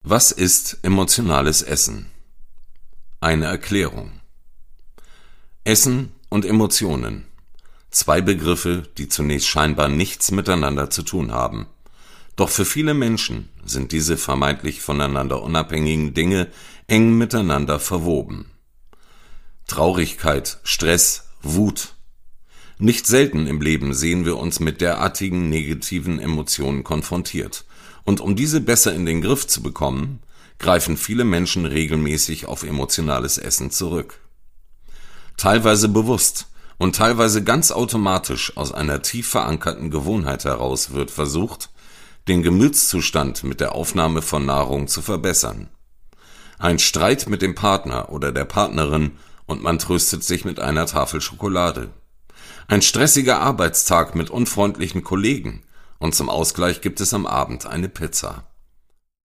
Was ist emotionales Essen? Eine Erklärung. Essen und Emotionen. Zwei Begriffe, die zunächst scheinbar nichts miteinander zu tun haben. Doch für viele Menschen sind diese vermeintlich voneinander unabhängigen Dinge eng miteinander verwoben. Traurigkeit, Stress, Wut. Nicht selten im Leben sehen wir uns mit derartigen negativen Emotionen konfrontiert. Und um diese besser in den Griff zu bekommen, greifen viele Menschen regelmäßig auf emotionales Essen zurück. Teilweise bewusst und teilweise ganz automatisch aus einer tief verankerten Gewohnheit heraus wird versucht, den Gemütszustand mit der Aufnahme von Nahrung zu verbessern. Ein Streit mit dem Partner oder der Partnerin und man tröstet sich mit einer Tafel Schokolade. Ein stressiger Arbeitstag mit unfreundlichen Kollegen und zum Ausgleich gibt es am Abend eine Pizza.